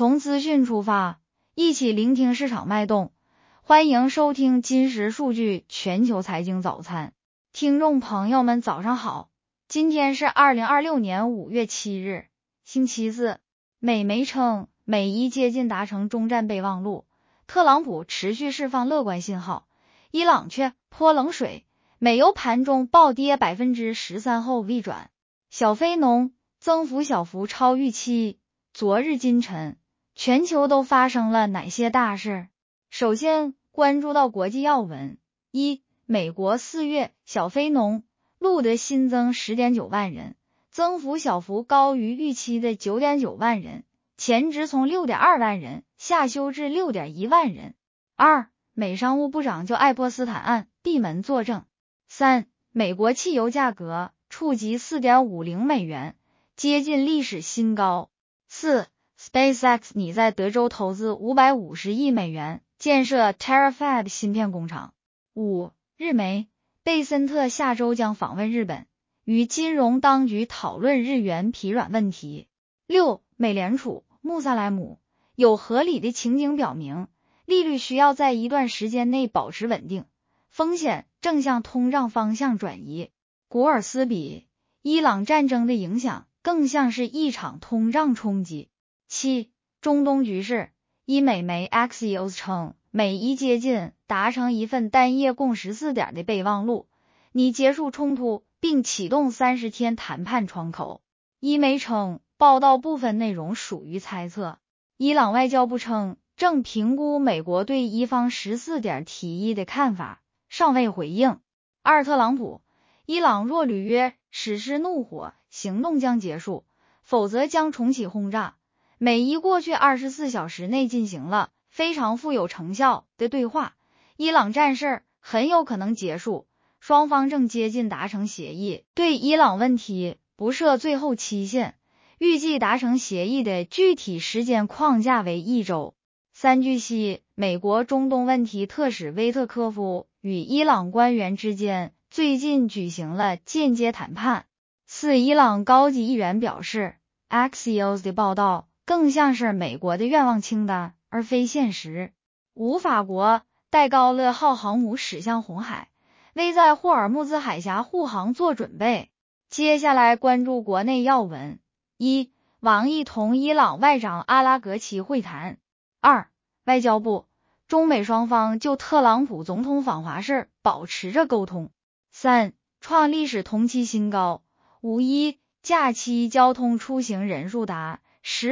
从资讯出发，一起聆听市场脉动。欢迎收听今时数据全球财经早餐。听众朋友们早上好，今天是2026年5月7日，星期四。美媒称美伊接近达成终战备忘录，特朗普持续释放乐观信号，伊朗却泼冷水，美油盘中暴跌 13% 后微转。小非农增幅小幅超预期。昨日今晨，全球都发生了哪些大事？首先关注到国际要闻。一、美国4月小非农录得新增 10.9 万人，增幅小幅高于预期的 9.9 万人，前值从 6.2 万人下修至 6.1 万人。二、美商务部长就爱泼斯坦案闭门作证。三、美国汽油价格触及 4.50 美元，接近历史新高。四、SpaceX 拟在德州投资550亿美元建设 Terafab 芯片工厂。五、日媒贝森特下周将访问日本，与金融当局讨论日元疲软问题。六、美联储穆萨莱姆有合理的情景表明，利率需要在一段时间内保持稳定，风险正向通胀方向转移。古尔斯比伊朗战争的影响更像是一场通胀冲击。七、中东局势，依美媒 Axios 称，美伊接近达成一份单夜共14点的备忘录，拟结束冲突并启动30天谈判窗口。伊媒称，报道部分内容属于猜测。伊朗外交部称，正评估美国对伊方14点提议的看法，尚未回应。二、特朗普，伊朗若履约实施怒火行动将结束，否则将重启轰炸。美伊过去24小时内进行了非常富有成效的对话，伊朗战事很有可能结束，双方正接近达成协议，对伊朗问题不设最后期限，预计达成协议的具体时间框架为1周。三、据悉，美国中东问题特使威特科夫与伊朗官员之间最近举行了间接谈判。四、伊朗高级议员表示 ，Axios 的报道更像是美国的愿望清单，而非现实。五、法国戴高乐号航母驶向红海，为在霍尔木兹海峡护航做准备。接下来关注国内要闻。一、王毅同伊朗外长阿拉格齐会谈。二、外交部，中美双方就特朗普总统访华事保持着沟通。三、创历史同期新高，五一假期交通出行人数达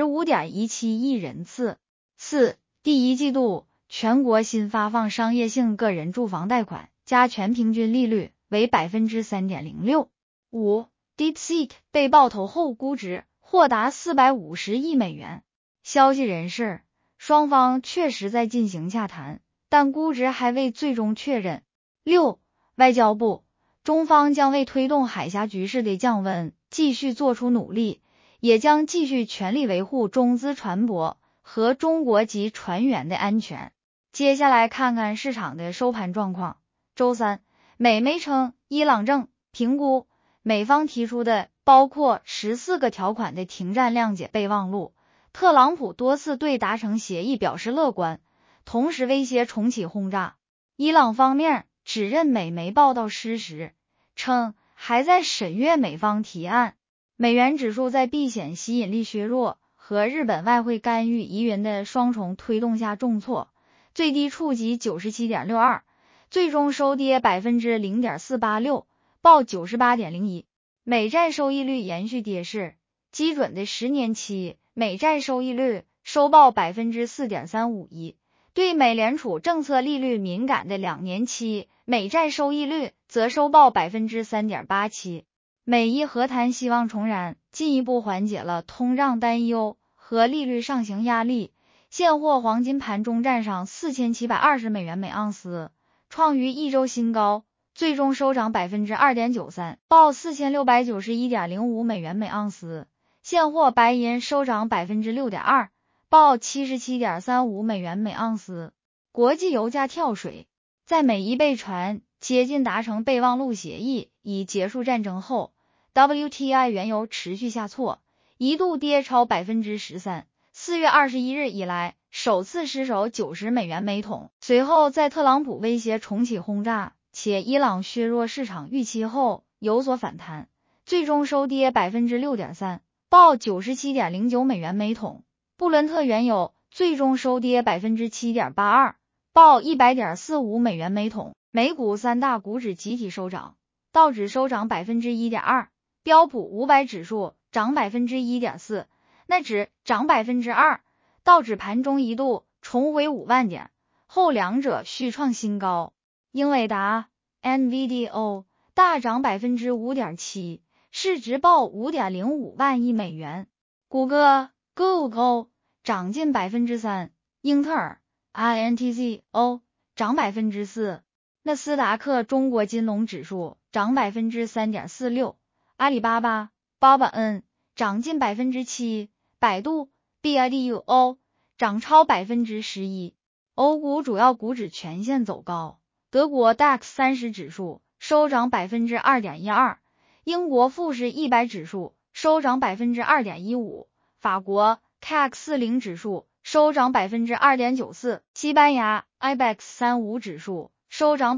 15.17 亿人次。四、第一季度全国新发放商业性个人住房贷款加权平均利率为 3.06%。五、DeepSeek 被爆头后估值或达450亿美元。消息人士，双方确实在进行洽谈，但估值还未最终确认。六、外交部，中方将为推动海峡局势的降温继续做出努力，也将继续全力维护中资船舶和中国籍船员的安全。接下来看看市场的收盘状况。周三，美媒称伊朗正评估美方提出的包括14个条款的停战谅解备忘录，特朗普多次对达成协议表示乐观，同时威胁重启轰炸。伊朗方面指认美媒报道失实，称还在审阅美方提案。美元指数在避险吸引力削弱和日本外汇干预疑云的双重推动下重挫，最低触及 97.62， 最终收跌 0.486， 报 98.01。 美债收益率延续跌势，基准的10年期美债收益率收报 4.351%， 对美联储政策利率敏感的2年期美债收益率则收报 3.87%。 美伊和谈希望重燃，进一步缓解了通胀担忧和利率上行压力。现货黄金盘中站上4720美元每盎司，创于一周新高，最终收涨 2.93%， 报 4691.05 美元每盎司。现货白银收涨 6.2%， 报 77.35 美元每盎司。国际油价跳水，在美伊被传接近达成备忘录协议以结束战争后，WTI 原油持续下挫，一度跌超 13%， 4月21日以来首次失守90美元每桶，随后在特朗普威胁重启轰炸，且伊朗削弱市场预期后有所反弹，最终收跌 6.3%， 报 97.09 美元每桶。布伦特原油最终收跌 7.82%， 报 100.45 美元每桶。美股三大股指集体收涨，道指收涨 1.2%， 标普500指数涨 1.4%， 纳指涨 2%， 道指盘中一度重回5万点，后两者续创新高。英伟达 NVIDIA 大涨 5.7%， 市值报 5.05 万亿美元。谷歌 Google 涨近 3%， 英特尔 INTZO 涨 4%， 纳斯达克中国金龙指数涨 3.46%， 阿里巴巴 BABAN 涨近 7%， 百度 BIDUO 涨超 11%。 欧股主要股指全线走高，德国 DAX 30指数收涨 2.12%， 英国富时100指数收涨 2.15%， 法国 CAC 40指数收涨 2.94%， 西班牙 IBEX 35指数收涨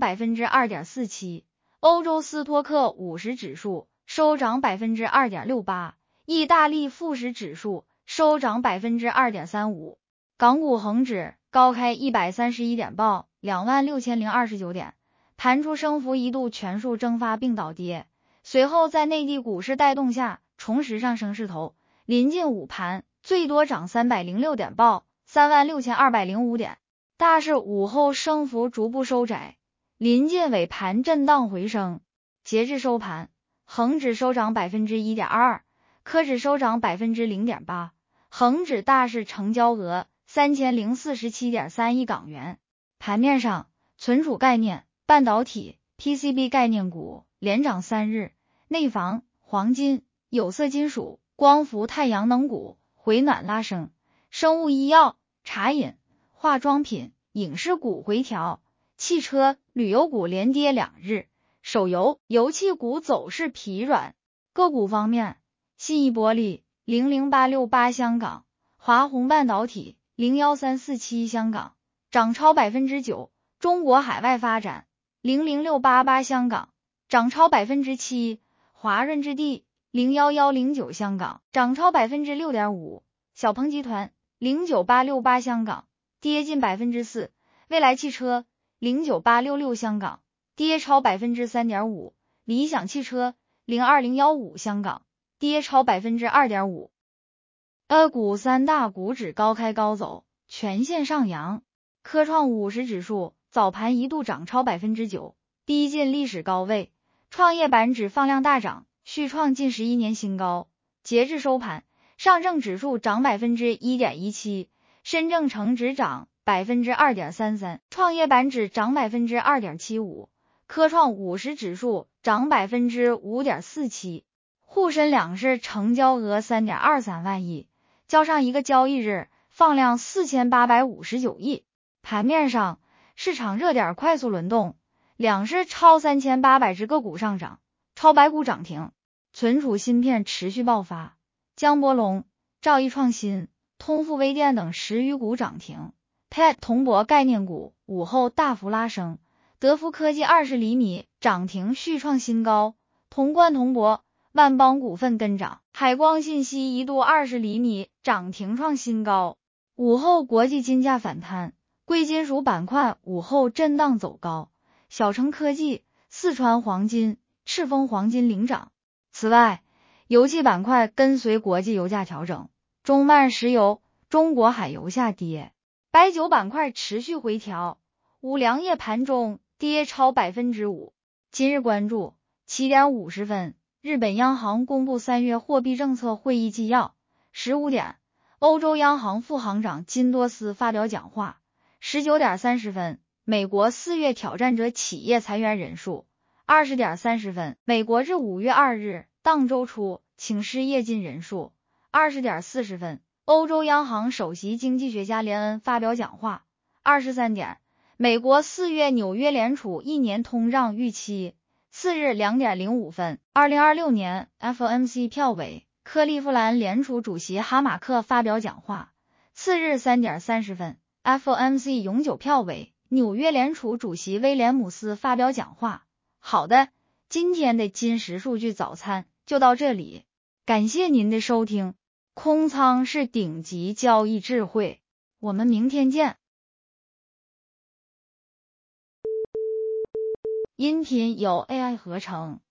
2.47%， 欧洲斯托克50指数收涨 2.68%， 意大利富时指数收涨 2.35%。 港股恒指高开131点，报 26,029 点，盘中升幅一度全数蒸发并倒跌，随后在内地股市带动下重拾上升势头，临近午盘最多涨306点，报 36,205 点。大市午后升幅逐步收窄，临近尾盘震荡回升。截至收盘，恒指收涨 1.22%， 科指收涨 0.8%， 恒指大市成交额 3047.3 亿港元。盘面上，存储概念、半导体、PCB 概念股连涨3日，内房、黄金、有色金属、光伏太阳能股回暖拉升，生物医药、茶饮、化妆品、影视股回调，汽车、旅游股连跌2日，手游、油气股走势疲软。个股方面，信义玻璃 00868 香港、华虹半导体 01347 香港涨超 9%， 中国海外发展 00688 香港涨超 7%， 华润置地 01109 香港涨超 6.5%， 小鹏集团 09868 香港跌近 4%， 蔚来汽车 09866 香港跌超 3.5%， 理想汽车 02015 香港跌超 2.5%。股三大股指高开高走，全线上扬。科创50指数早盘一度涨超 9%， 逼近历史高位，创业板指放量大涨，续创近11年新高。截至收盘，上证指数涨 1.17%， 深证成指涨 2.33%， 创业板指涨 2.75%， 科创50指数涨 5.47%。 沪深两市成交额 3.23 万亿，较上一个交易日放量 4859亿。盘面上，市场热点快速轮动，两市超3800只个股上涨，超百股涨停。存储芯片持续爆发，江波龙、兆易创新、通富微电等10余股涨停。PET 铜箔概念股午后大幅拉升，德孚科技20厘米涨停续创新高，潼关铜箔、万邦股份跟涨，海光信息一度20厘米涨停创新高。午后国际金价反弹，贵金属板块午后震荡走高，小程科技、四川黄金、赤峰黄金领涨。此外，油气板块跟随国际油价调整，中曼石油、中国海油下跌。白酒板块持续回调，五粮液盘中跌超 5%。 今日关注7点50分，日本央行公布3月货币政策会议纪要。15点，欧洲央行副行长金多斯发表讲话。19点30分，美国4月挑战者企业裁员人数。20点30分，美国至5月2日当周初请失业金人数。20点40分，欧洲央行首席经济学家连恩发表讲话。23点，美国4月纽约联储1年通胀预期。次日2点05分，2026年 FOMC 票委，克利夫兰联储主席哈马克发表讲话。 次日3点30分 ，FOMC 永久票委、纽约联储主席威廉姆斯发表讲话。好的，今天的金石数据早餐就到这里，感谢您的收听。空仓是顶级交易智慧，我们明天见。音频由 AI 合成。